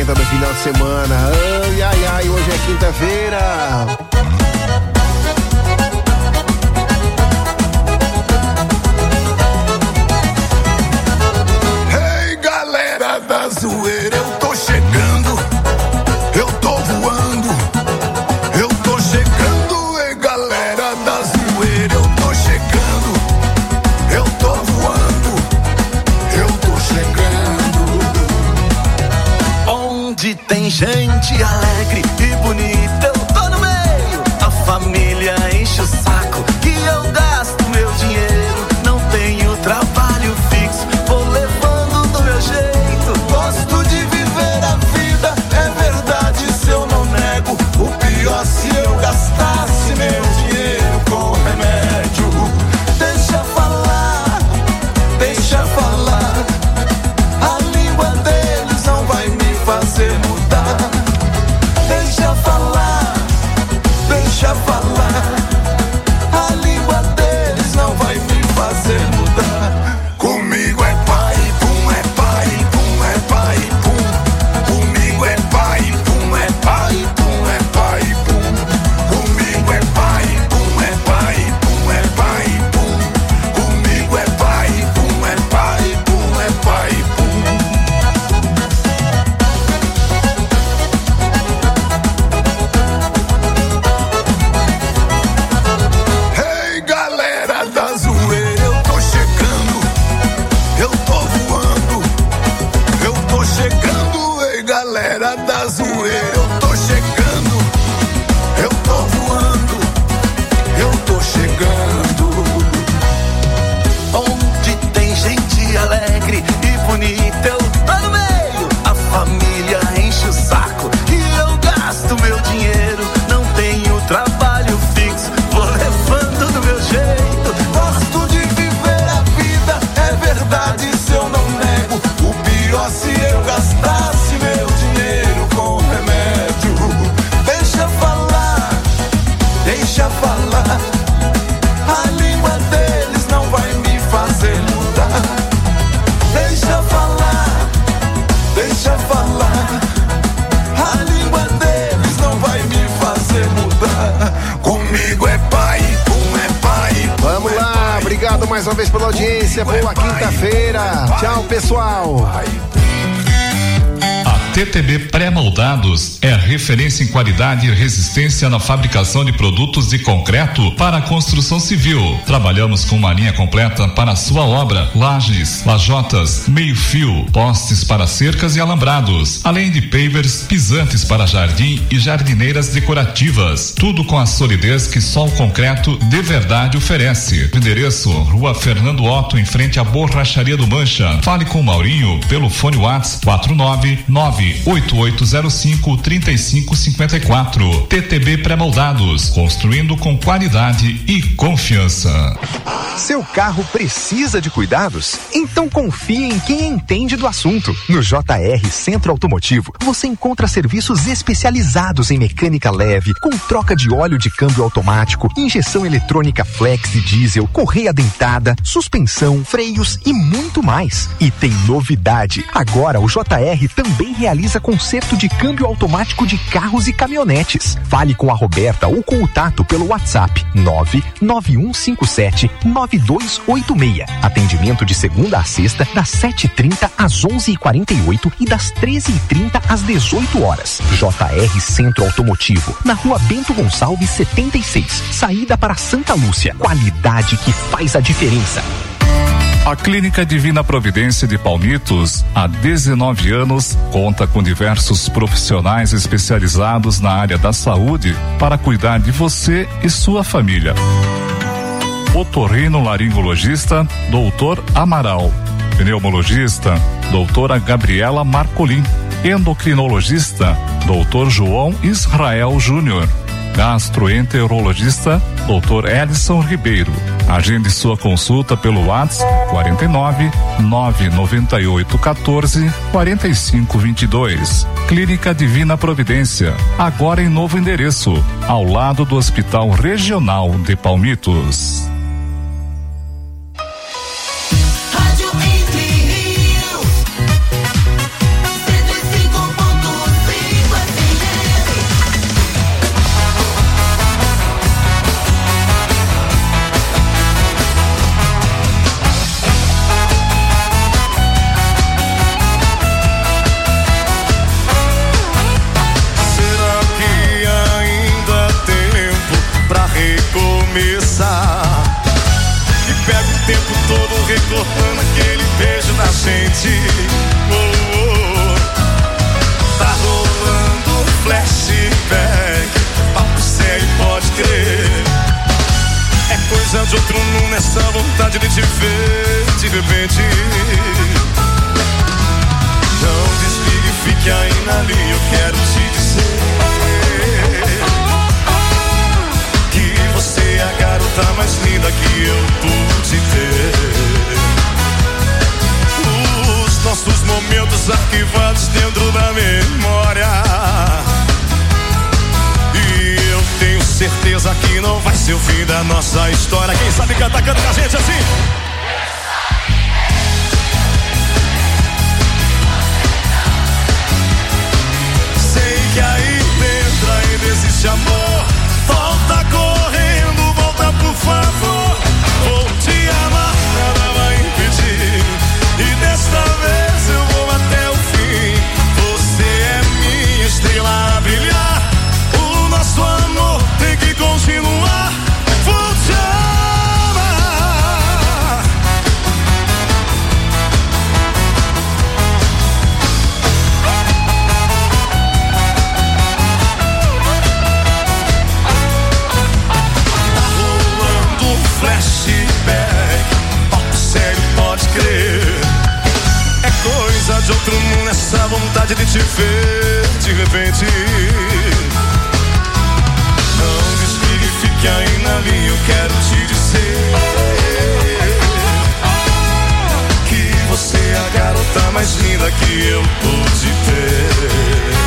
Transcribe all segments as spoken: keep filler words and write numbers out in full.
esquenta no final de semana. Ai, ai, ai, hoje é quinta-feira. Hey, galera da zoeira, eu tô chegando, eu tô voando, eu tô chegando. Hey, galera da zoeira, eu tô chegando, eu tô voando, eu tô chegando. Onde tem gente alegre e bonita, eu tô no meio. A família enche o saco que eu gasto meu dinheiro. Não tenho trabalho fixo, vou levando do meu jeito. Gosto de viver a vida, é verdade, se eu não nego. O pior se eu gastasse meu dinheiro com remédio. Deixa falar, deixa falar. A língua deles não vai me fazer mudar. Deixa falar, deixa falar. A língua deles não vai me fazer mudar. Comigo é pai, pum, é pai, pum, é pai, pum. Comigo é pai, pum, é pai, pum, é pai, pum. Comigo é pai, pum, é pai, pum, é pai, pum. Comigo é pai, pum, é pai, pum, é pai, pum. Hey, galera da zoeira, eu tô chegando, eu tô voando, eu tô chegando. Ei, galera da zoeira, eu tô chegando, eu tô voando, eu tô chegando. Onde tem gente alegre e bonita, eu tô no meio. A família enche o saco e eu gasto meu dinheiro. Não tenho trabalho fixo, vou levando do meu jeito. Gosto de viver a vida, é verdade, se eu não nego. O pior se eu gastasse meu dinheiro com remédio. Deixa falar, deixa falar. A língua deles não vai me fazer mudar. Deixa falar, deixa falar. A língua deles não vai me fazer mudar. Comigo é pai, pum, é pai, pum. Vamos é lá, pai, obrigado mais uma vez pela audiência. Boa quinta-feira. Tchau, pessoal. A T T B Pré-Moldados é referência em qualidade e resistência na fabricação de produtos de concreto para a construção civil. Trabalhamos com uma linha completa para a sua obra: lajes, lajotas, meio-fio, postes para cercas e alambrados, além de pavers, pisantes para jardim e jardineiras decorativas. Tudo com a solidez que só o concreto de verdade oferece. Endereço: Rua Fernando Otto, em frente à Borracharia do Mancha. Fale com o Maurinho pelo fone WhatsApp quatro nove nove oito oito zero cinco três cinco cinco quatro. T T B Pré-Moldados, construindo com qualidade e confiança. Seu carro precisa de cuidados? Então confie em quem entende do assunto. No J R Centro Automotivo, você encontra serviços especializados em mecânica leve, com troca de óleo de câmbio automático, injeção eletrônica flex e diesel, correia dentada, suspensão, freios e muito mais. E tem novidade: agora o J R também realiza conserto de câmbio automático de carros e caminhonetes. Fale com a Roberta ou com o Tato pelo WhatsApp nove nove um cinco sete nove dois oito seis. Atendimento de segunda a sexta, das sete e trinta às onze e quarenta e oito e das treze e trinta às dezoito horas. J R Centro Automotivo, na Rua Bento Gonçalves setenta e seis, saída para Santa Lúcia. Qualidade que faz a diferença. A Clínica Divina Providência de Palmitos, há dezenove anos, conta com diversos profissionais especializados na área da saúde para cuidar de você e sua família. Otorrino-laringologista, doutor Amaral. Pneumologista, doutora Gabriela Marcolin. Endocrinologista, doutor João Israel Júnior. Gastroenterologista, doutor Edson Ribeiro. Agende sua consulta pelo WhatsApp quarenta e nove nove noventa e oito quatorze quarenta e cinco vinte e dois. Clínica Divina Providência, agora em novo endereço, ao lado do Hospital Regional de Palmitos. Rádio Entre Rios, cento e cinco ponto pra gente. Oh, oh. Tá rolando flashback, papo sério, pode crer. É coisa de outro mundo, essa vontade de te ver de repente. Não desligue, fique ainda ali, eu quero te dizer que você é a garota mais linda que eu pude ter. Os nossos momentos arquivados dentro da memória, e eu tenho certeza que não vai ser o fim da nossa história. Quem sabe cantar, canta com a gente assim. Sei que aí dentro ainda existe amor. Volta correndo, volta por favor. Vou te amar, nada vai impedir. E desta vez eu vou até o fim. Você é minha estrela a brilhar. O nosso amor tem que continuar. Vou te amar. Tá rolando um flashback, papo sério, pode crer. É coisa de outro mundo, essa vontade de te ver de repente. Não desligue, fique ainda ali, eu quero te dizer que você é a garota mais linda que eu pude ter.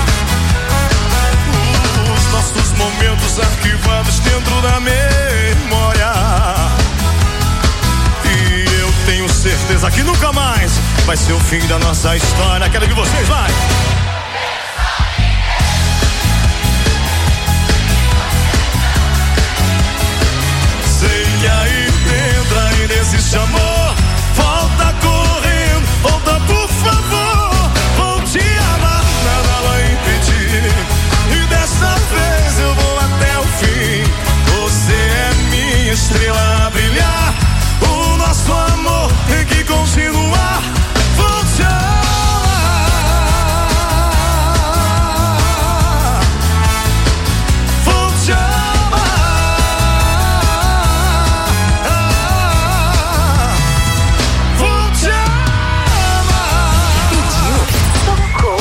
Os nossos momentos arquivados dentro da memória, e eu tenho certeza que nunca mais vai ser o fim da nossa história. Quero que vocês vai. Sei que aí dentro ainda existe amor. Volta correndo, volta por favor. Vou te amar, nada vai impedir. E dessa vez eu vou até o fim. Você é minha estrela a brilhar. O nosso amor tem que continuar. Vou te amar. Vou te amar. Vou te amar. Pediu, tocou.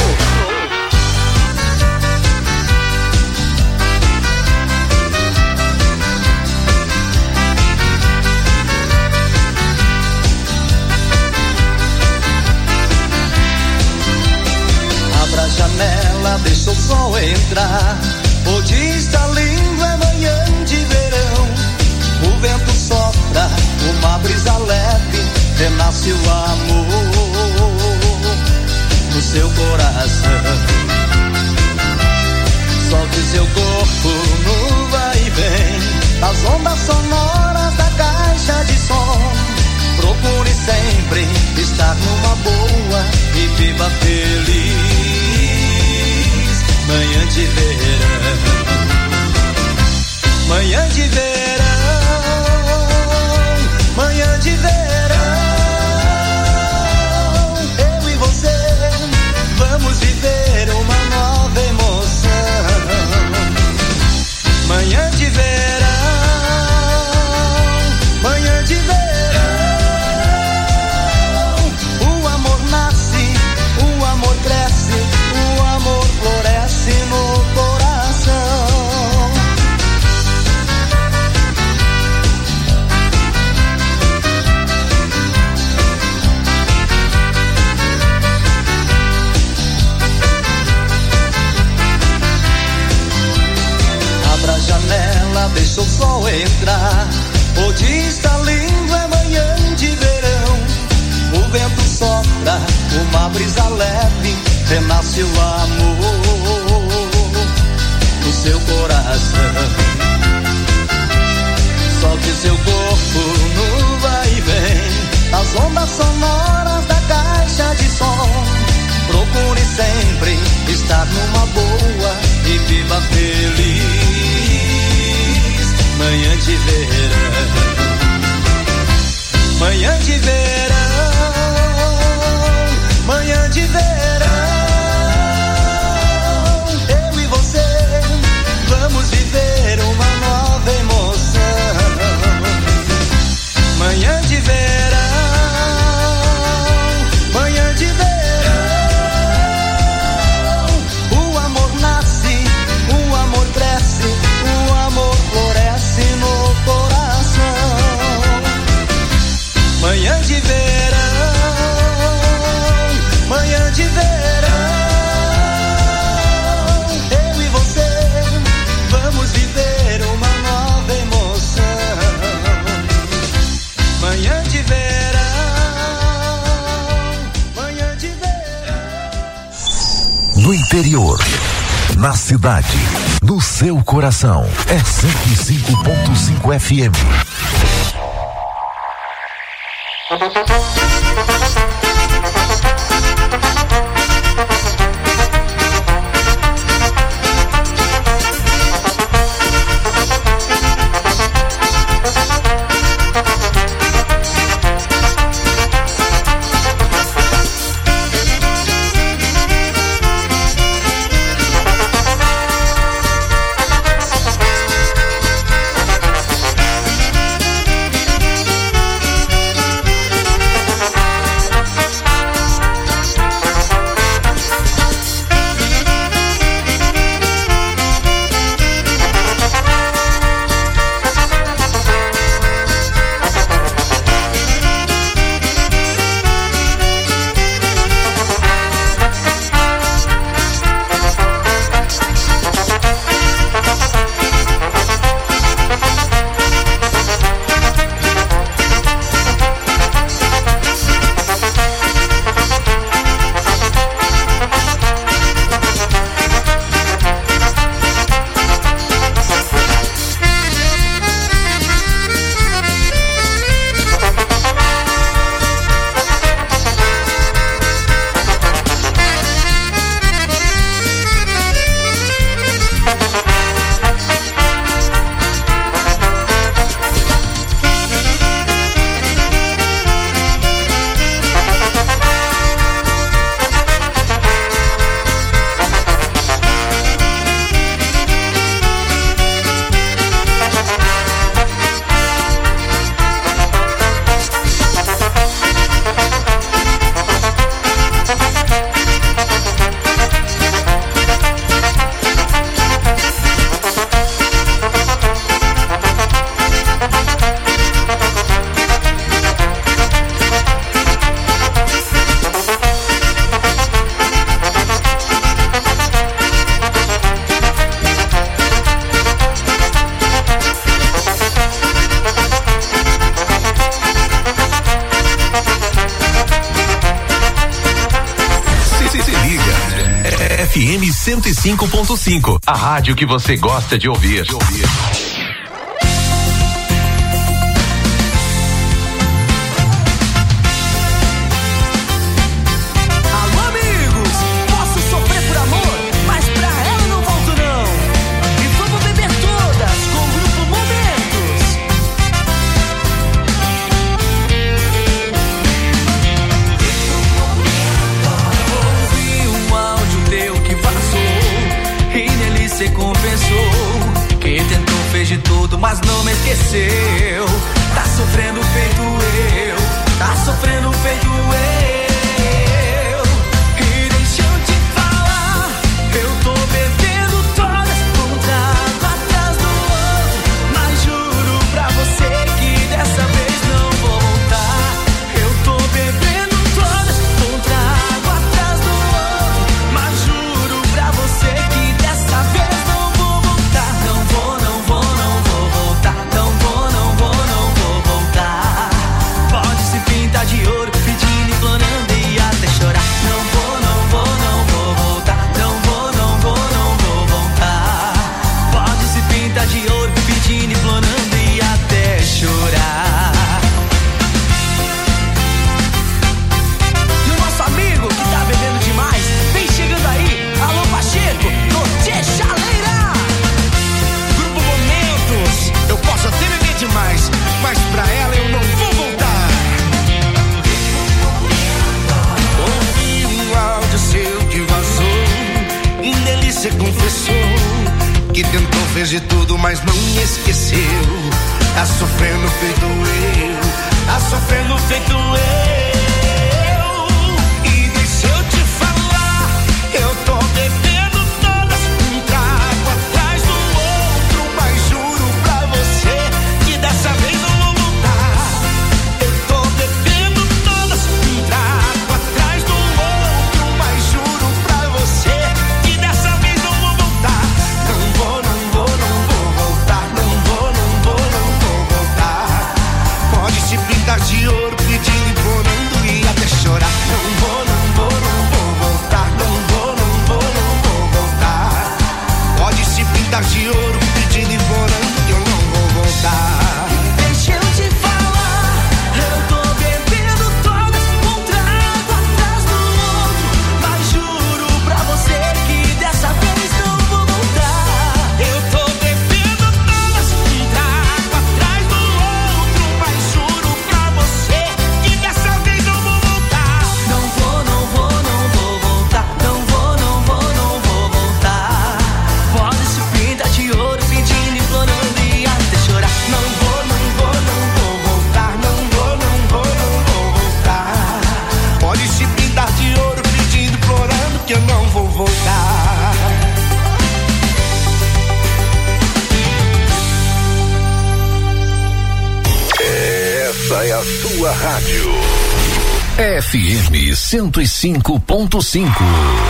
Abra a janela, deixa o sol entrar. Hoje está lindo, é manhã de verão. O vento sopra, uma brisa leve, renasce o amor no seu coração. Solte seu corpo no vai e vem das ondas sonoras da caixa de som. Procure sempre estar numa boa e viva feliz. Manhã de verão, manhã de verão, manhã de verão. Eu e você vamos viver uma nova emoção. Manhã de verão, manhã de verão. O amor nasce, o amor cresce, o amor floresce no coração. interior, na cidade, no seu coração. É cento e cinco ponto cinco F M. cento e cinco ponto cinco, a rádio que você gosta de ouvir. De ouvir. Mas não me esqueceu. Tá sofrendo feito eu. Tá sofrendo feito eu. E deixa eu te falar, eu tô bebendo todas, um trago atrás do outro. Mas juro pra você que dessa vez não vou voltar. Eu tô bebendo todas, um trago atrás do outro. Mas juro pra você que dessa vez não vou voltar. Não vou, não vou, não vou. Não vou, não vou, não vou voltar. Pode se pintar de ouro, pedindo, implorando e até chorar. Não vou, não vou, não vou voltar. Não vou, não vou, não vou voltar. Pode se pintar de ouro, pedindo, implorando e até chorar. E o nosso amigo que tá bebendo demais, vem chegando aí. Alô Pacheco, Norte Chaleira. Grupo Momentos. Eu posso até beber demais, mas pra ela eu não vou voltar. Ouvi um áudio seu que vazou, em delícia confessou Que tentou, fez de tudo, mas não me esqueceu. Tá sofrendo feito eu. Tá sofrendo feito eu. E deixa eu te falar, eu tô bebendo todas, um trago atrás do outro. Mas juro pra você que dessa vez não vou voltar. Eu tô bebendo todas, um trago atrás do outro. Mas juro pra você que dessa vez não vou voltar. Não vou, não vou, não vou voltar. Não vou, não vou, não vou voltar. Pode se pintar de ouro, pedindo, implorando e até chorar. Não vou, não vou, não vou voltar. Não vou, não vou, não vou Essa é a sua rádio. F M cento e cinco ponto cinco.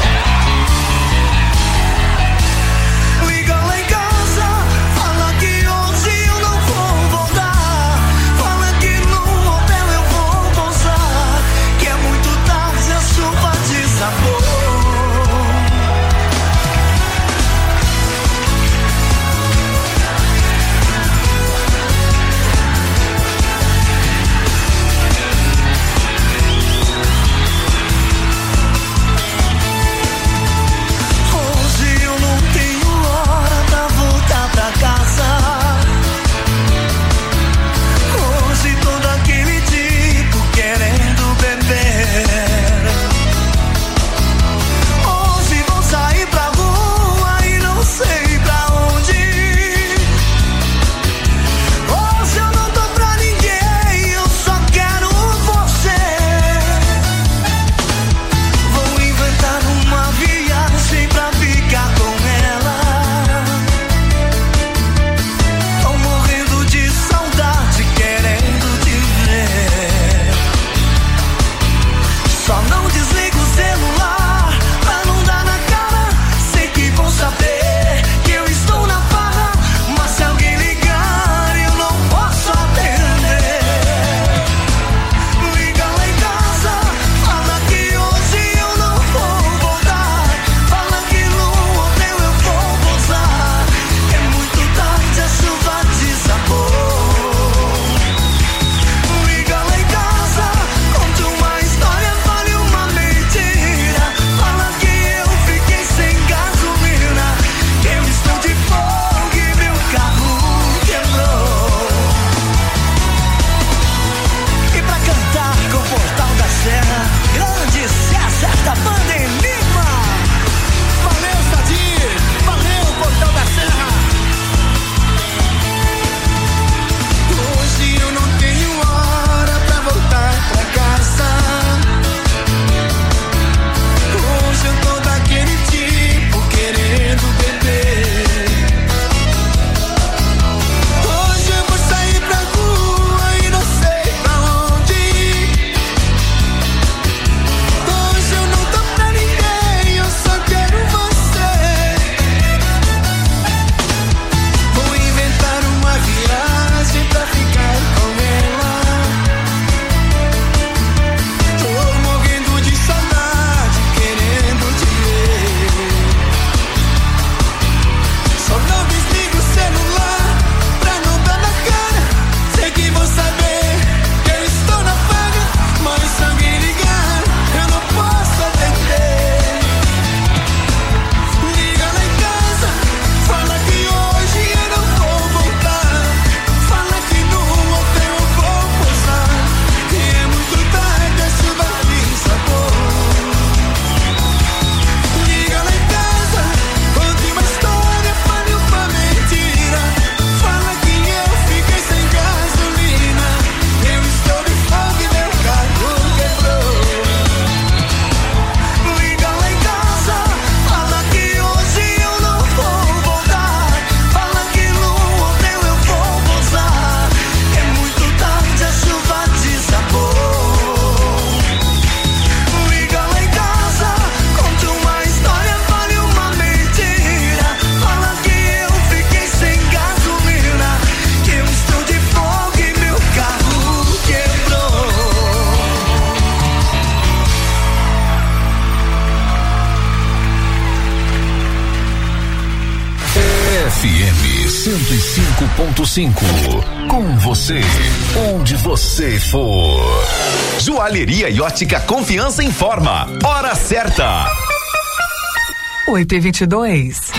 cento e cinco ponto cinco. Com você, onde você for. Joalheria e ótica Confiança informa. Hora certa. oito e vinte e dois.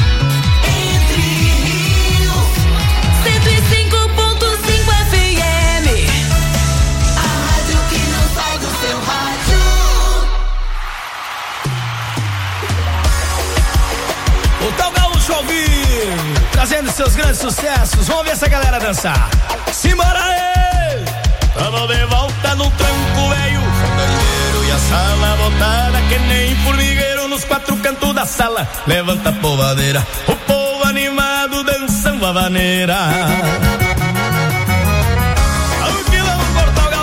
Trazendo seus grandes sucessos, vamos ver essa galera dançar. Simbora aí! Tamo de volta no tranco velho, sandangueiro e a sala botada que nem formigueiro nos quatro cantos da sala. Levanta a povadeira, o povo animado dançando a vaneira. O quilão corta o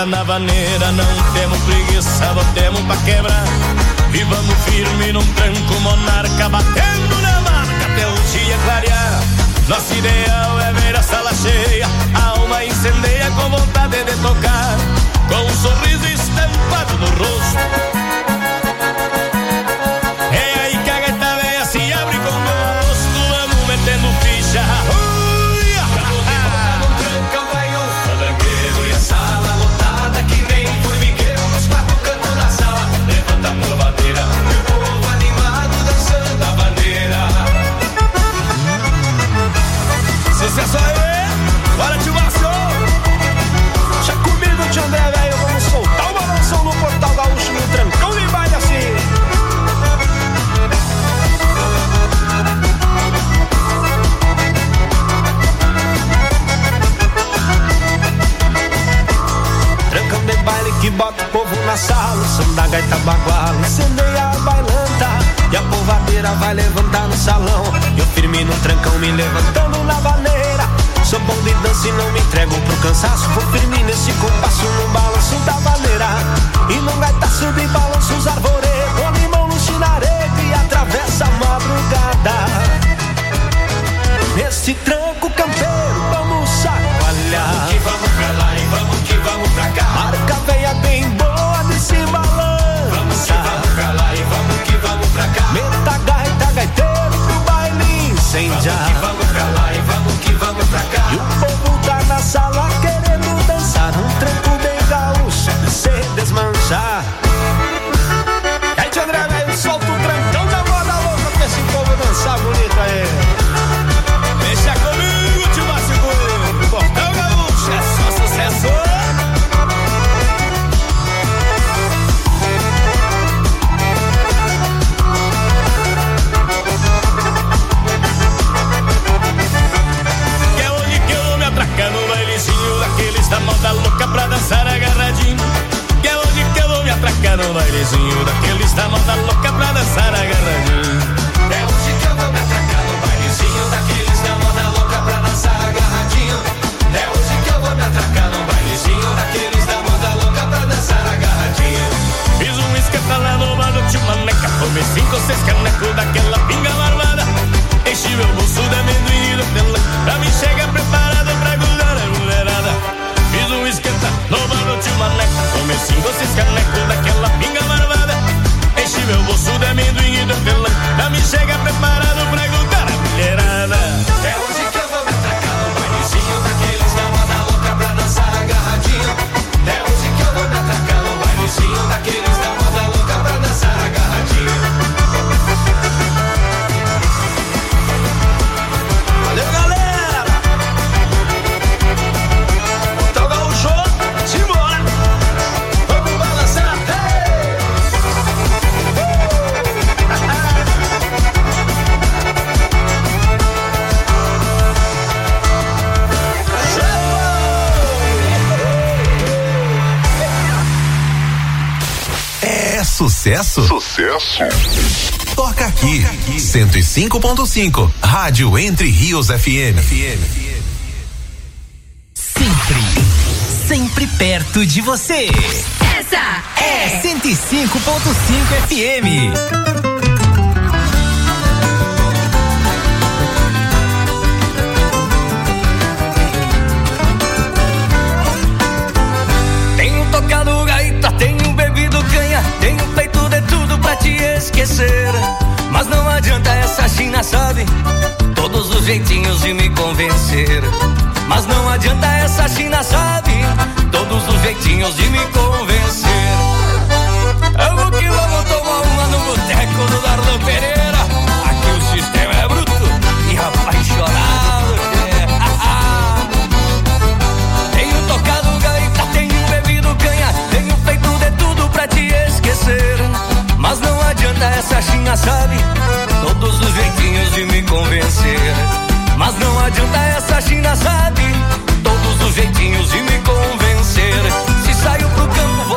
senta na vaneira, não temos preguiça, botemos pra quebrar. E vamos firme num tranco monarca, batendo na marca até o dia clarear. Nosso ideal é ver a sala cheia, a alma incendeia com vontade de tocar, com um sorriso estampado no rosto. É aí que a gaita véia se abre com gosto, vamos metendo ficha. Sucesso aí, bora de vação. Já comigo, tio André, velho, vamos soltar o balanção no Portal Gaúcho no trancão de baile assim. Trancão de baile que bota o povo na sala, o som da gaita baguala, incendeia a bailanta. E a polvadeira vai levantar no salão. Eu firme no trancão, me levantando na vaneira. Sou bom de dança e não me entrego pro cansaço. Vou firme nesse compasso no balanço da vaneira. E num gaitaço de balanço os arvoredos. Com limão no chinaredo e atravessa a madrugada. Nesse tranco campeiro vamos chacoalhar. Vamos que vamos pra lá e vamos que vamos pra cá. Marca veia bem boa desse balanço. Vamos que vamos pra lá e vamos que vamos pra cá. Meta gaita, gaiteiro pro baile incendiar. Vamos que vamos pra lá e vamos que vamos pra cá. E o povo tá na sala querendo dançar um tranco bem gaúcho, se desmanchar. E aí, tio André, velho, solta o trancão da moda louca pra esse povo dançar bonito aí. Deixa comigo, tio Márcio, Portal Gaúcho, é só sucesso. No bailezinho daqueles da moda louca pra dançar agarradinho. Que é onde que eu vou me atracar no bailezinho daqueles da moda louca pra dançar agarradinho. É hoje que eu vou me atracar no bailezinho daqueles da moda louca pra dançar agarradinho. É hoje que eu vou me atracar no bailezinho daqueles da moda louca pra dançar agarradinho. Fiz um esquenta lá no bar do tio Maneca, tomei cinco ou seis canecos daquela pinga marmada. Enchi meu bolso de amendoim e hortelã, pra me chegar preparado pra grudar a mulherada. Fiz um esquenta no bar do tio Maneca, tomei cinco ou seis canecos daquela pinga marmada. Enchi meu bolso de amendoim e hortelã, pra me chegar preparado pra grudar a mulherada. É hoje que eu vou me atracar no bailezinho daqueles da moda louca pra dançar agarradinho. É hoje que eu vou me atracar no bailezinho daqueles da moda louca pra dançar agarradinho. Valeu, galera! Portal Gaúcho, simbora! Vamos balançar! Hey! É sucesso? Sucesso. Toca aqui, cento e cinco ponto cinco, Rádio Entre Rios F M. Sempre, sempre perto de você. Essa é cento e cinco ponto cinco F M. Tenho tocado gaita, tenho bebido canha, tenho feito de tudo pra te esquecer. Mas não adianta, essa China sabe todos os jeitinhos de me convencer. Mas não adianta, essa China sabe todos os jeitinhos de me convencer. Vamos que vamos tomar uma no boteco do Darlan Pereira. Aqui o sistema é bruto e apaixonado. É. Tenho tocado gaita, tenho bebido canha, tenho feito de tudo pra te esquecer. Mas não adianta, essa China sabe todos os jeitinhos de me convencer. Mas não adianta, essa China sabe todos os jeitinhos de me convencer. Se saio pro campo,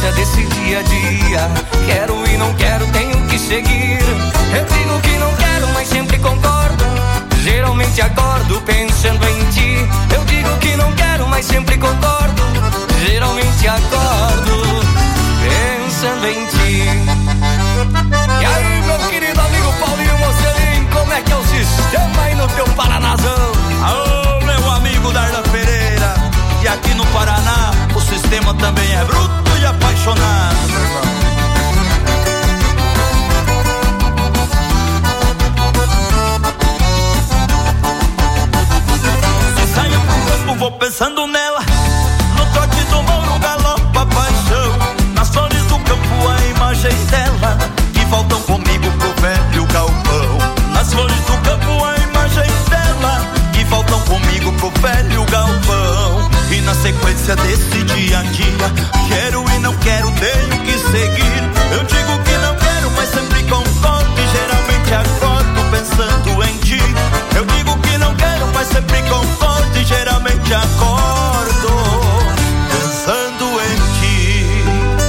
sequência desse dia a dia. Quero e não quero, tenho que seguir. Eu digo que não quero, mas sempre concordo. Geralmente acordo pensando em ti. Eu digo que não quero, mas sempre concordo. Geralmente acordo pensando em ti. E aí, meu querido amigo Paulinho Mocelin, como é que é o sistema aí no teu Paranazão? Alô, meu amigo Darlan Pereira. E aqui no Paraná, o sistema também é bruto e apaixonado, meu irmão. Se saio pro campo, vou pensando nela. No trote do mouro, galopa a paixão. Nas flores do campo, a imagem dela, que voltam comigo pro velho galpão. Nas flores do campo, a imagem dela, que voltam comigo pro velho galpão. E na sequência desse dia a dia, quero e não quero, tenho que seguir. Eu digo que não quero, mas sempre concordo. E geralmente acordo pensando em ti. Eu digo que não quero, mas sempre concordo. E geralmente acordo pensando em ti.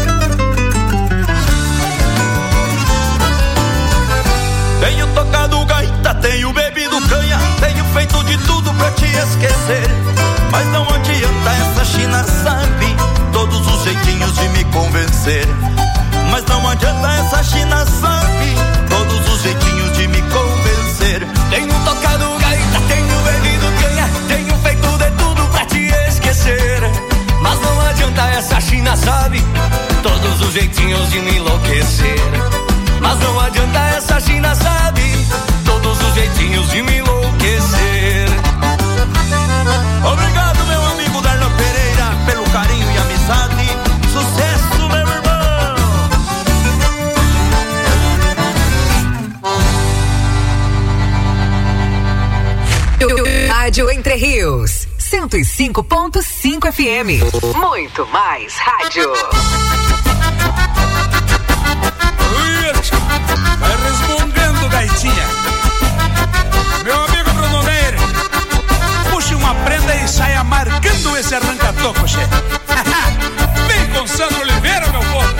Tenho tocado gaita, tenho bebido canha, tenho feito de tudo pra te esquecer. Mas não adianta, essa China sabe todos os jeitinhos de me convencer. Mas não adianta, essa China sabe todos os jeitinhos de me convencer. Tenho tocado gaita, tenho bebido canha, tenho feito de tudo pra te esquecer. Mas não adianta, essa China sabe todos os jeitinhos de me enlouquecer. Mas não adianta, essa China sabe todos os jeitinhos de me enlouquecer. Obrigado, meu amigo Darlan Pereira, pelo carinho e amizade. Sucesso, meu irmão. Rádio Entre Rios, cento e cinco ponto cinco F M. Muito mais rádio. Vai resmungando, gaitinha. Meu amigo Bruno Meire, puxe uma prenda e saia marcando esse arranca-toco, che. Vem com Sandro Oliveira, meu povo.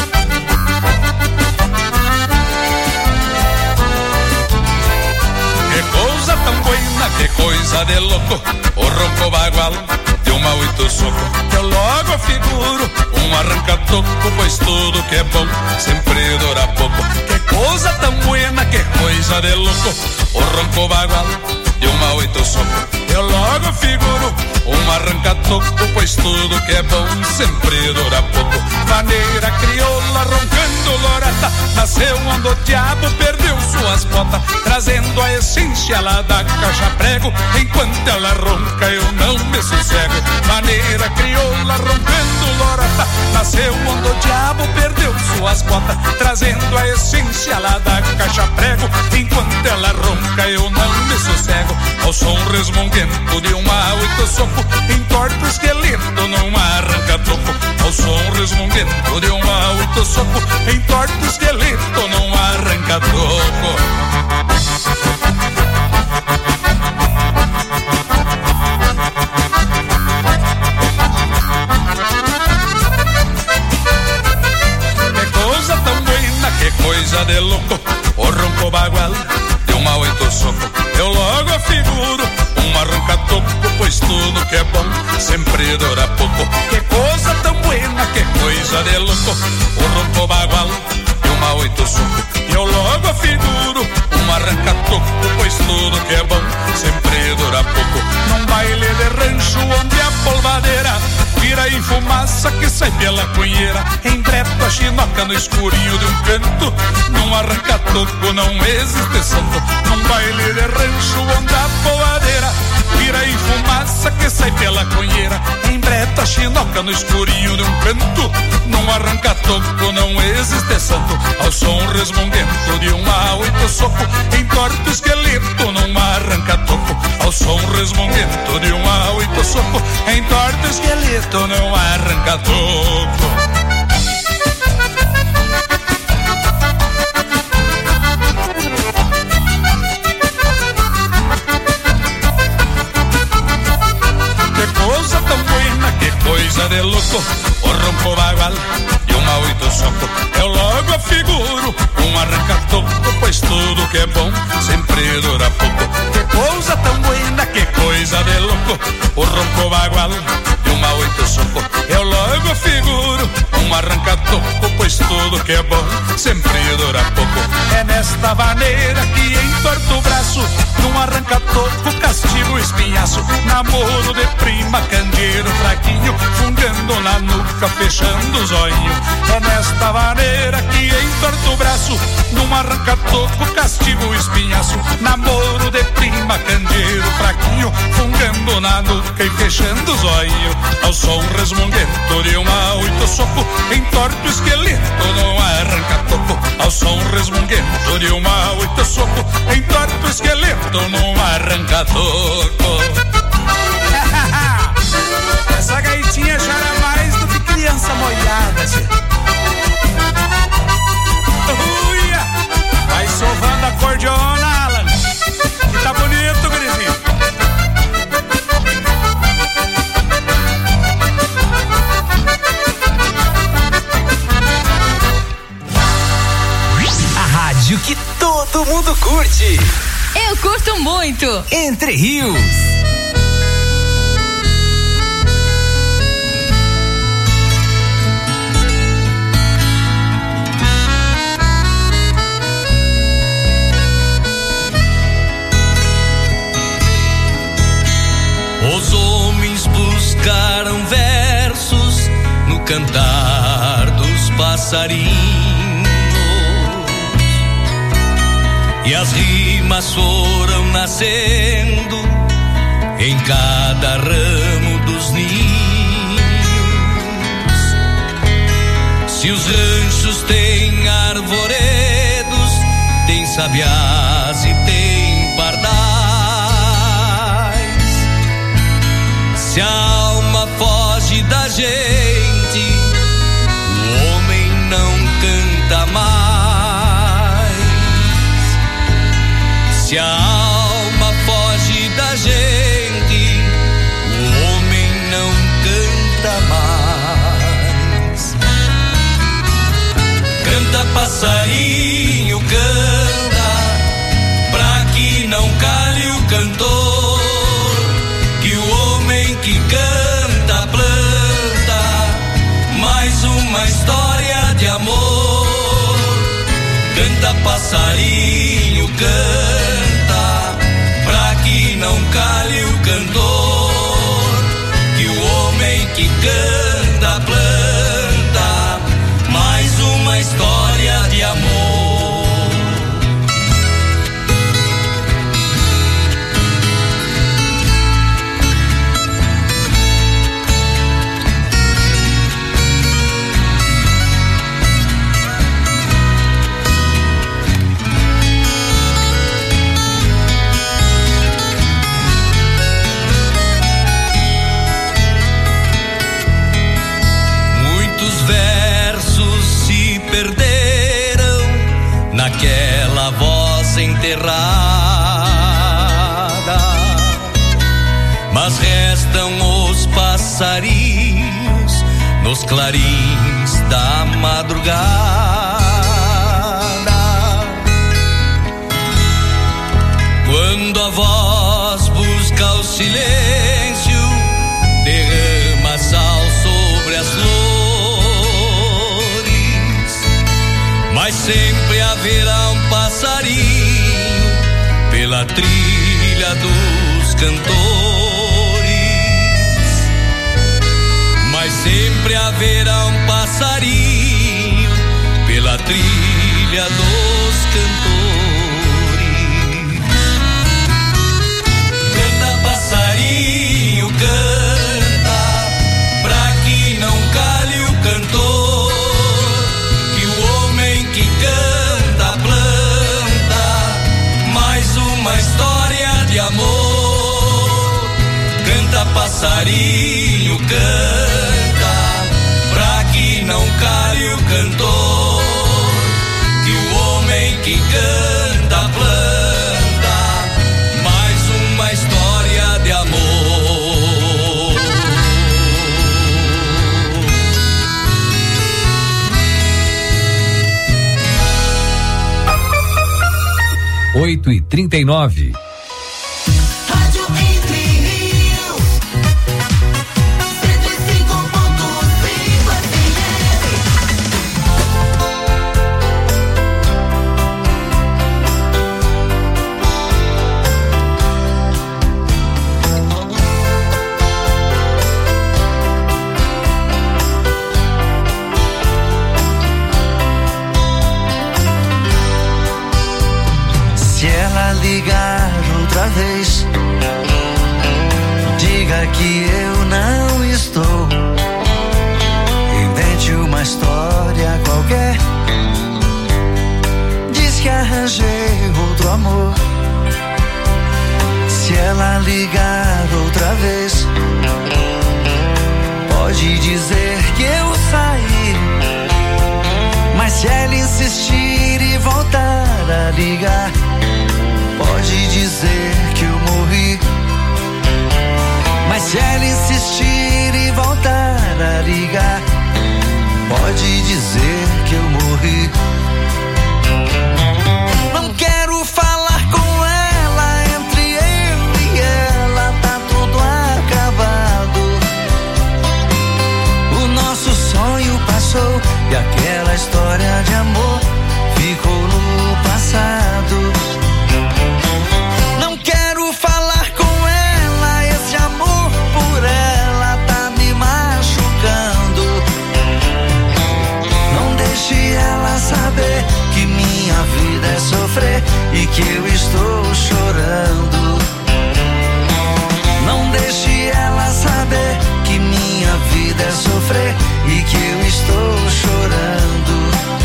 Que coisa tão buena, que coisa de louco. O ronco bagual de uma oito soco. Eu logo figuro um arranca-toco, pois tudo que é bom sempre dura pouco. Que coisa tão buena, que coisa de louco. O ronco bagual de uma oito soco. Eu logo figuro um arranca-toco, pois tudo que é bom sempre dura pouco. Maneira crioula roncando lorata, nasceu onde o diabo perdeu suas botas, trazendo a essência lá da caixa prego. Enquanto ela ronca eu não me sossego. Maneira crioula roncando lorata, nasceu onde o diabo perdeu suas botas, trazendo a essência lá da caixa prego. Enquanto ela ronca eu não me sossego. Ao som resmunguento de uma oito soco, entorta o esqueleto numa arranca-toco. Ao som resmunguento de uma oito soco, entorta o esqueleto numa arranca-toco. Que coisa tão buena, que coisa de louco. O ronco bagual de uma oito soco. Eu logo figuro um arranca-toco, pois tudo que é bom sempre dura pouco. Que coisa tão buena, que coisa de louco. O ronco bagual de uma oito soco. Eu logo figuro um arranca-toco, pois tudo que é bom sempre dura pouco. Num baile de rancho onde a polvadeira vira em fumaça que sai pela cunheira, em breto a chinoca no escurinho de um canto, num arranca-toco não existe santo. Num baile de rancho onde a polvadeira vira em fumaça que sai pela cunheira, em breta chinoca no escurinho de um canto, num arranca-toco não existe santo. Ao som resmunguento de uma oito soco, entorta o esqueleto numa arranca-toco. Ao som resmunguento de uma oito soco, entorta o esqueleto numa arranca-toco. Que coisa tão buena, que coisa de louco. O ronco bagual de bagual de uma oito soco, eu logo figuro um arranca-toco, pois tudo que é bom sempre dura pouco. É nesta maneira que entorto o braço, num arranca-toco, castigo o espinhaço, namoro de prima, candeeiro fraquinho, fungando na nuca, fechando os olhinhos. É nesta maneira que entorto o braço, num arranca-toco, castigo o espinhaço, namoro de prima, candeeiro fraquinho, fungando na nuca e fechando os olhinhos. Ao som resmunguento de uma oito soco, entorto o esqueleto num arranca-toco. Ao som resmunguento de uma oito soco, entorto o esqueleto num arranca-toco. Essa gaitinha chora mais do que criança molhada, tchê. Uia! Vai sovando a cordiona, Alan, que tá bonito, gurizinho. Que todo mundo curte. Eu curto muito. Entre Rios. Os homens buscaram versos no cantar dos passarinhos, e as rimas foram nascendo em cada ramo dos ninhos. Se os ranchos têm arvoredos, tem sabiás e tem pardais. Se a alma foge da gente, o homem não canta mais. Se a alma foge da gente, o homem não canta mais. Canta, passarinho, canta, pra que não cale o cantor, que o homem que canta planta mais uma história de amor. Canta, passarinho, canta, pra que não cale o cantor, que o homem que canta planta mais uma história de amor. Perderam naquela voz enterrada, mas restam os passarinhos nos clarins da madrugada. Quando a voz busca o silêncio, derrama sal sobre as flores, mas sempre haverá um passarinho pela trilha dos cantores. Mas sempre haverá um passarinho pela trilha dos cantores. Canta, passarinho, canta, pra que não cale o cantor, que canta planta mais uma história de amor. Canta, passarinho, canta, pra que não cale o cantor, que o homem que canta planta mais uma história de amor. oito e trinta e nove. Rádio Entre Rios. vez. Diga que eu não estou. Invente uma história qualquer. Diz que arranjei outro amor. Se ela ligar outra vez, pode dizer que eu saí. Mas se ela insistir e voltar a ligar, pode dizer que eu morri. Mas se ela insistir e voltar a ligar, pode dizer que eu morri. Não quero falar com ela, entre eu e ela tá tudo acabado. O nosso sonho passou e aquela história de amor ficou no passado. Não quero falar com ela, esse amor por ela tá me machucando. Não deixe ela saber que minha vida é sofrer e que eu estou chorando. Não deixe ela saber que minha vida é sofrer e que eu estou chorando.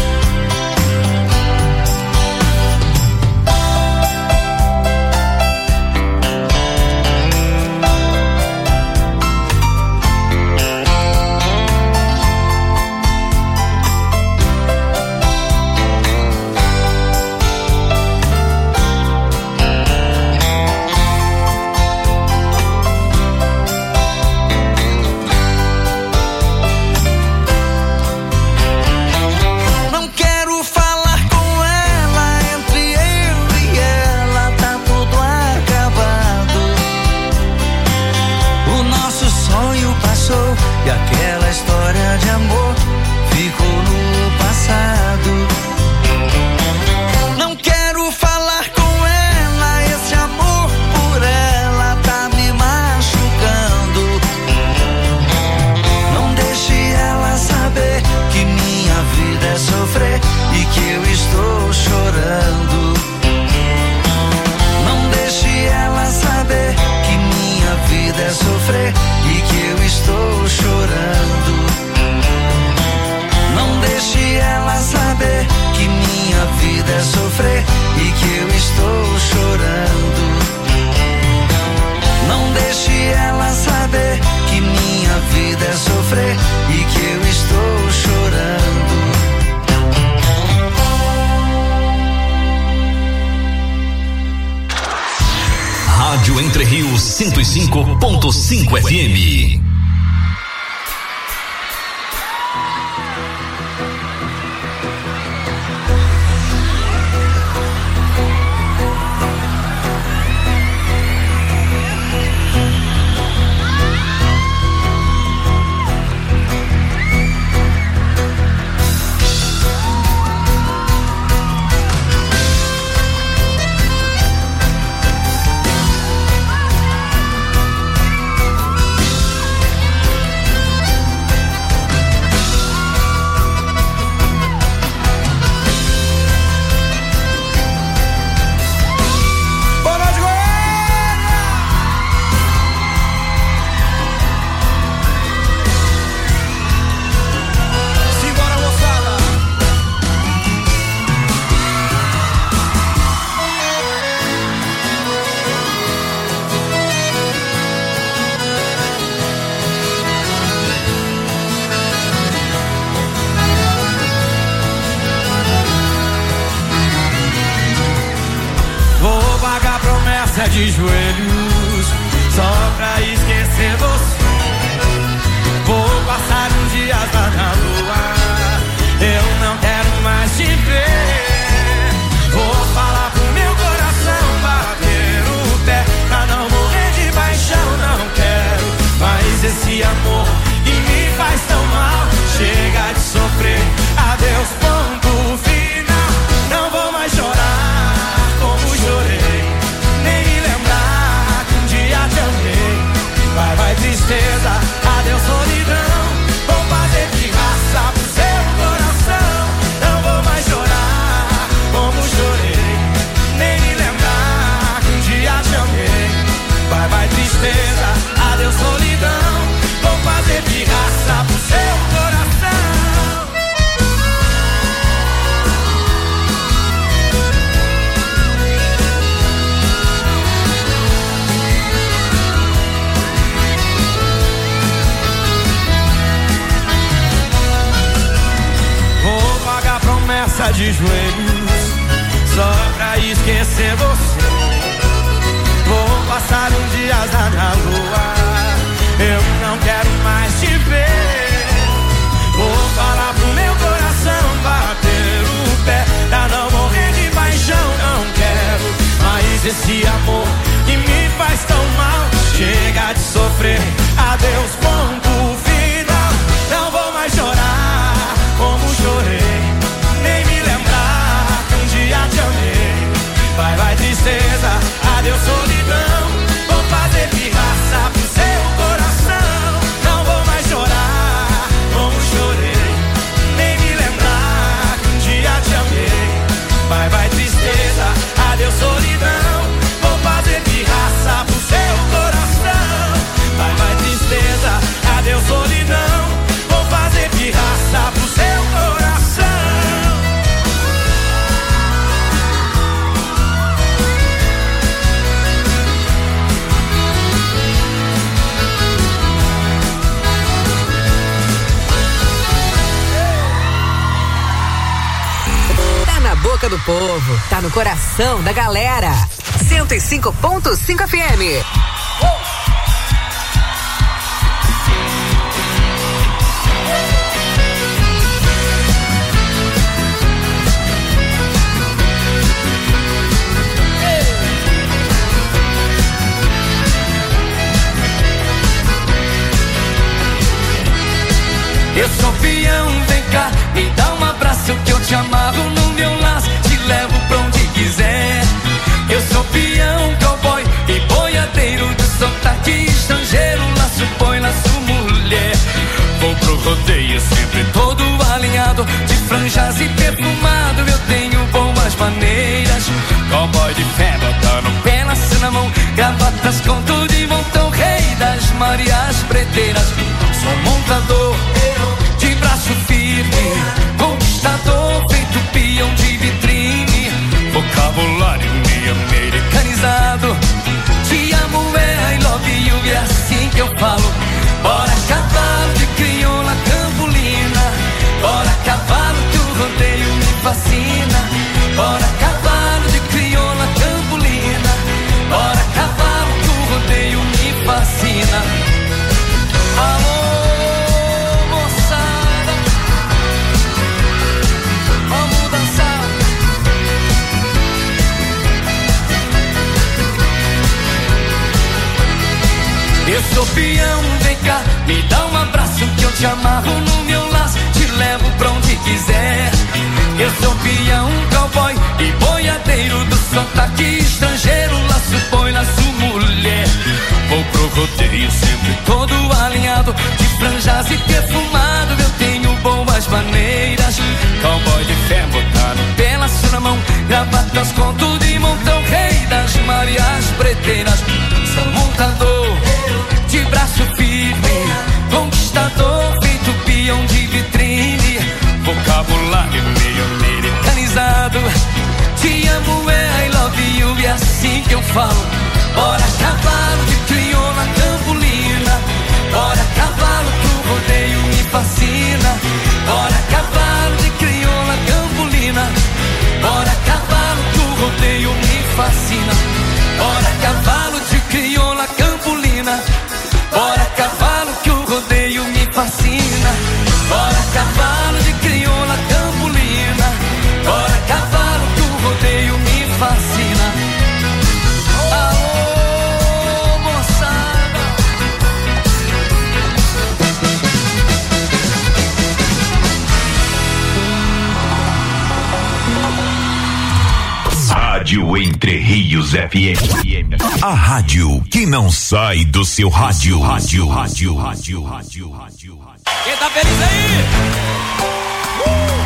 E aquela história de amor ficou no passado. Não quero falar com ela, esse amor por ela tá me machucando. Não deixe ela saber que minha vida é sofrer e que eu estou chorando. Não deixe ela saber que minha vida é sofrer e que eu estou chorando. Não deixe ela saber que minha vida é sofrer e que eu estou chorando. Não deixe ela saber que minha vida é sofrer e que eu estou chorando. Rádio Entre Rios cento e cinco ponto cinco F M. De joelhos, só pra esquecer você. Vou passar uns dias lá na lua, eu não quero mais te ver. Vou falar pro meu coração bater o pé, pra não morrer de paixão, não quero mais esse amor que me faz tão mal. Chega de sofrer, adeus, ponto final. Não vou mais chorar como chorei, vai, vai tristeza, adeus solidão. Vou fazer de raça praça de joelhos, só pra esquecer você. Vou passar uns dias lá na lua, eu não quero mais te ver. Vou falar pro meu coração bater o pé, pra não morrer de paixão, não quero mais esse amor que me faz tão mal. Chega de sofrer, adeus, ponto final. Não vou mais chorar como chorei, nem me lembrar que um dia te amei. Vai, vai tristeza, adeus solidão. Vou fazer pirraça pro seu coração. Não vou mais chorar como chorei, nem me lembrar que um dia te amei. Vai, vai tristeza, adeus solidão. Vou fazer pirraça pro seu coração. Vai, vai tristeza, adeus solidão. Vou fazer pirraça pro seu coração. Tá na boca do povo, tá no coração da galera. cento e cinco ponto cinco F M. Eu sou peão, vem cá, me dá um abraço que eu te amarro no meu laço, te levo pra onde quiser. Eu sou peão, cowboy e boiadeiro do sotaque estrangeiro, laço boi, laço mulher. Vou pro rodeio sempre todo alinhado, de franjas e perfumado, eu tenho boas maneiras. Cowboy de fé, botando pé, laço na mão, gravatas com tudo e montão, rei das Marias Preteiras. Sou montador de braço firme, conquistador, feito peão de vitrine, vocabulário meio americanizado. Te amo, é I love you, é assim que eu falo. Bora cavalo de crioula campolina, bora cavalo que o rodeio me fascina. Bora cavalo de crioula campolina, bora cavalo que o rodeio me fascina. Alô, eu sou peão, vem cá, me dá um abraço que eu te amarro no meu laço, te levo pra onde quiser. Eu sou peão, cowboy e boiadeiro do sotaque estrangeiro, laço boi, laço mulher. Vou pro rodeio sempre todo alinhado, de franjas e perfumado, eu tenho boas maneiras. Cowboy de fé, botar no pé, laço na mão, gravatas com tudo e montão, rei das Marias Preteiras. Sou montador de braço firme, conquistador, feito peão de vitrine, vocabulário meio americanizado. Te amo, é I love you, é assim que eu falo. Bora cavalo de crioula campolina, bora cavalo que o rodeio me fascina. Bora cavalo de crioula campolina, bora cavalo que o rodeio me fascina. Bora cavalo de crioula campolina, bora cavalo que o rodeio me fascina. Bora cavalo de crioula campolina, bora cavalo que o rodeio me fascina. Alô, moçada. Rádio Entre Rios F M. A rádio que não sai do seu rádio. Rádio, rádio, rádio, rádio, rádio. Quem tá feliz aí? Uh!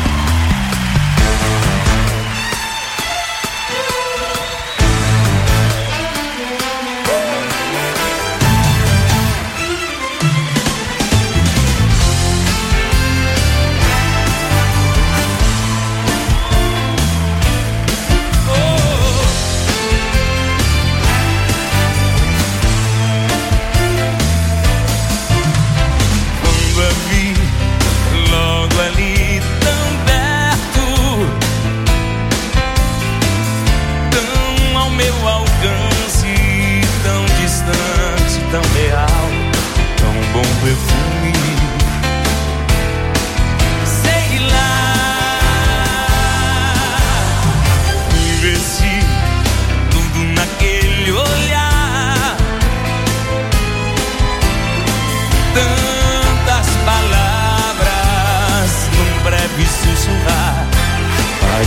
Logo ali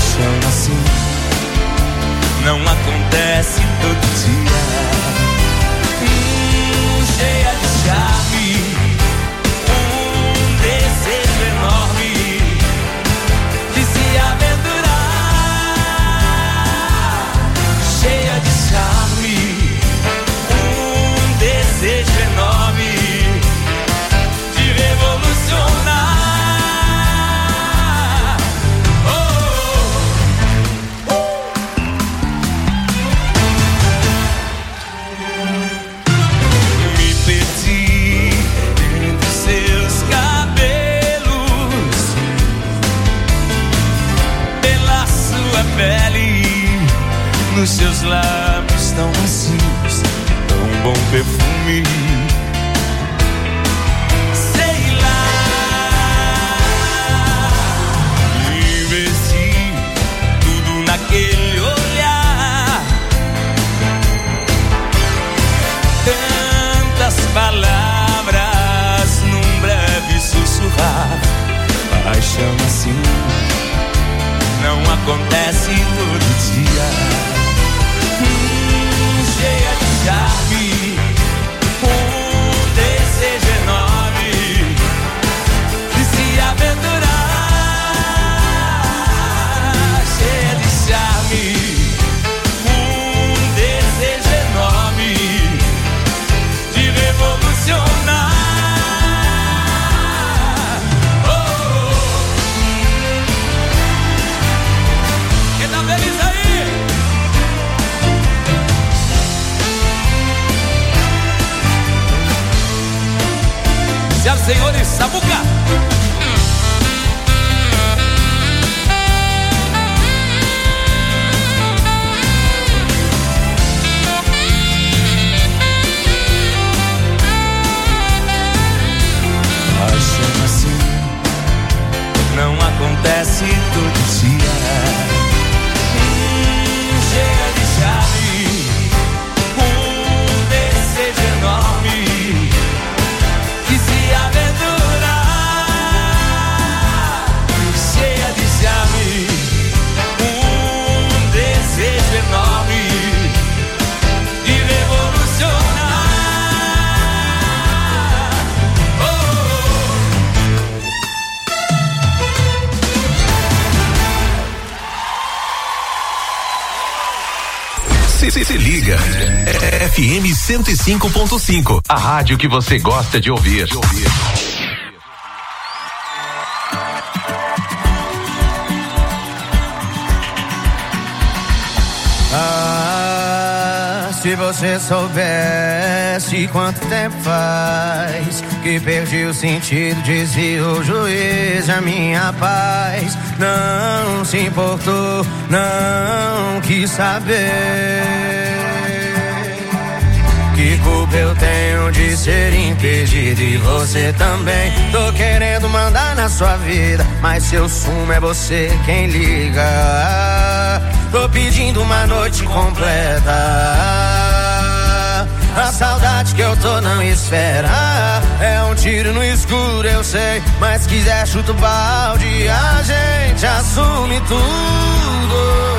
Paixão assim não acontece todo dia. Hum, cheia de charme, um desejo enorme de se aventurar. Cheia de charme, um desejo enorme de revolucionar. Nos seus lábios tão macios, tão bom perfume. Sei lá, investi tudo naquele olhar. Tantas palavras num breve sussurrar. Paixão assim não acontece todo dia. Cheia de charme, um desejo enorme de se aventurar. Cheia de charme, um desejo enorme de revolucionar. Oh, quem tá feliz aí? Senhoras e senhores, Samuca. Paixão assim não acontece todo dia. Hum, cheia de charme, um desejo enorme de se aventurar. Cheia de charme, um desejo enorme de revolucionar. Se, se, se liga, é F M cento e cinco ponto cinco, a rádio que você gosta de ouvir. De ouvir. Ah, se você soubesse quanto tempo faz que perdi o sentido, dizia o juiz, a minha paz não se importou, não quis saber. Que culpa eu tenho de ser impedido e você também? Tô querendo mandar na sua vida, mas seu sumo é você quem liga. Tô pedindo uma noite completa. A saudade que eu tô não espera. É um tiro no escuro, eu sei, mas quiser chuta o balde, a gente assume tudo.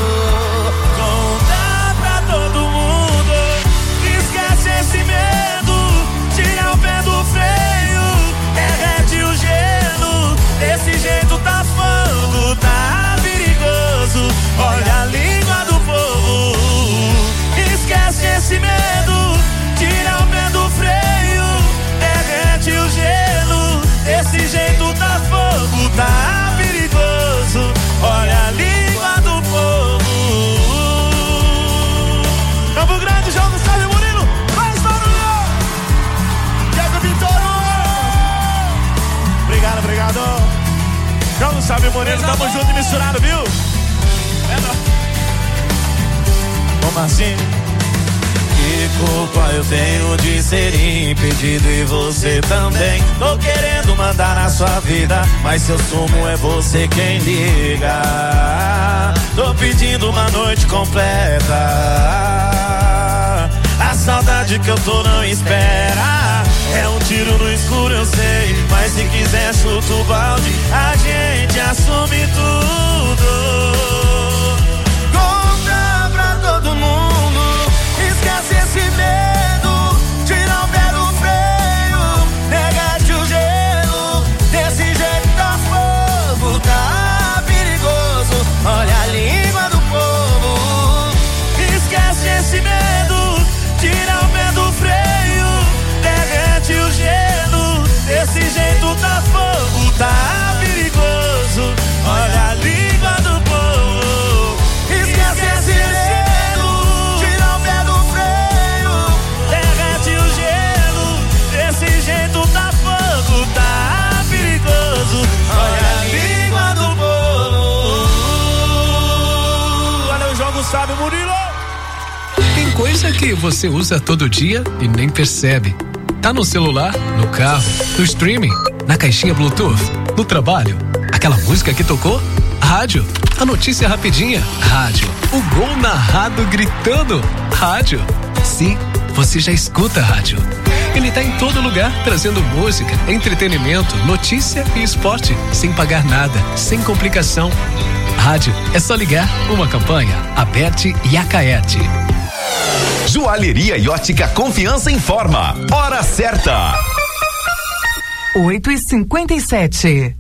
Conta pra todo mundo, esquece esse medo, tira o pé do freio, derrete o gelo. Desse jeito tá fogo, tá perigoso. Olha a língua do povo, esquece esse medo, tira o pé do freio, derrete o gelo. Desse jeito tá fogo, tá perigoso. Olha a língua do povo. Campo Grande, João Gustavo Murilo, mais barulho! Diego Vitório! Obrigado, obrigado. João Gustavo Murilo, tamo junto e misturado, viu? É nóis. Como assim? Que culpa eu tenho de ser impedido e você também? Tô querendo mandar na sua vida, mas seu sumo é você quem liga. Tô pedindo uma noite completa. A saudade que eu tô não espera. É um tiro no escuro, eu sei, mas se quiser chuta o balde, a gente assume tudo. sabe, Murilo? Tem coisa que você usa todo dia e nem percebe. Tá no celular, no carro, no streaming, na caixinha Bluetooth, no trabalho. Aquela música que tocou? Rádio. A notícia rapidinha? Rádio. O gol narrado gritando? Rádio. Sim, você já escuta rádio. Ele tá em todo lugar, trazendo música, entretenimento, notícia e esporte, sem pagar nada, sem complicação. Rádio, é só ligar. Uma campanha, Aberte e Acaerte. Joalheria e ótica Confiança informa. Hora certa. oito e cinquenta e sete.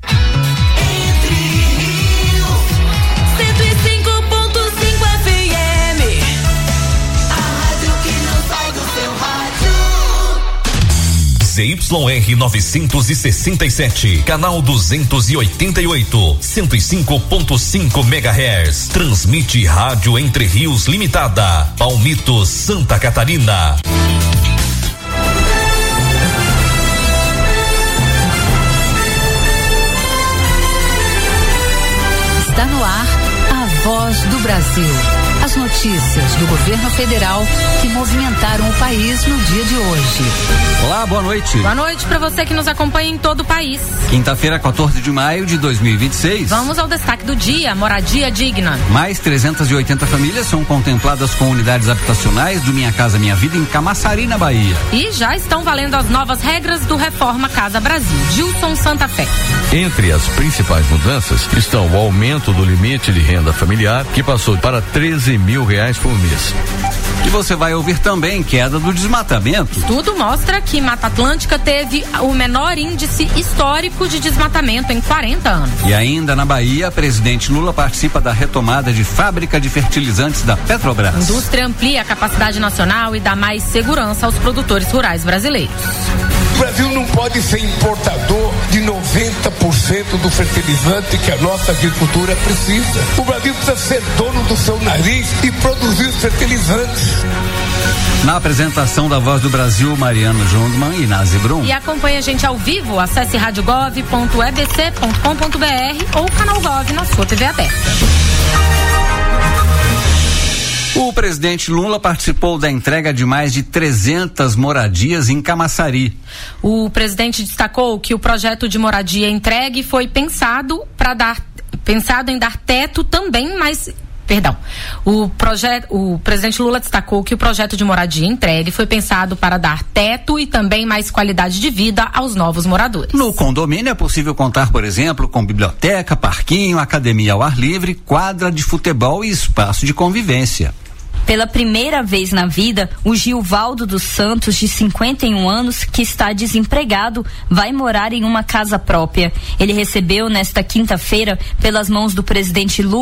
Z Y R novecentos e sessenta e sete, canal duzentos e oitenta e oito, cento e cinco ponto cinco megahertz. Transmite Rádio Entre Rios Limitada, Palmito, Santa Catarina. Está no ar a Voz do Brasil. As notícias do governo federal que movimentaram o país no dia de hoje. Olá, boa noite. Boa noite para você que nos acompanha em todo o país. Quinta-feira, quatorze de maio de dois mil e vinte e seis. Vamos ao destaque do dia: moradia digna. Mais trezentas e oitenta famílias são contempladas com unidades habitacionais do Minha Casa Minha Vida em Camaçari, na Bahia. E já estão valendo as novas regras do Reforma Casa Brasil. Gilson Santa Fé. Entre as principais mudanças estão o aumento do limite de renda familiar, que passou para treze mil reais por mês. E você vai ouvir também queda do desmatamento. Tudo mostra que Mata Atlântica teve o menor índice histórico de desmatamento em quarenta anos. E ainda na Bahia, presidente Lula participa da retomada de fábrica de fertilizantes da Petrobras. A indústria amplia a capacidade nacional e dá mais segurança aos produtores rurais brasileiros. O Brasil não pode ser importador de noventa por cento do fertilizante que a nossa agricultura precisa. O Brasil precisa ser dono do seu nariz e produzir os fertilizantes. Na apresentação da Voz do Brasil, Mariano Jungmann e Nazi Brum. E acompanhe a gente ao vivo, acesse rádio gov ponto e b c ponto com ponto b r ou canal Gov na sua T V aberta. O presidente Lula participou da entrega de mais de trezentas moradias em Camaçari. O presidente destacou que o projeto de moradia entregue foi pensado para dar, pensado em dar teto também, mas Perdão. O, projeto, o presidente Lula destacou que o projeto de moradia entregue foi pensado para dar teto e também mais qualidade de vida aos novos moradores. No condomínio é possível contar, por exemplo, com biblioteca, parquinho, academia ao ar livre, quadra de futebol e espaço de convivência. Pela primeira vez na vida, o Gilvaldo dos Santos, de cinquenta e um anos, que está desempregado, vai morar em uma casa própria. Ele recebeu nesta quinta-feira, pelas mãos do presidente Lula,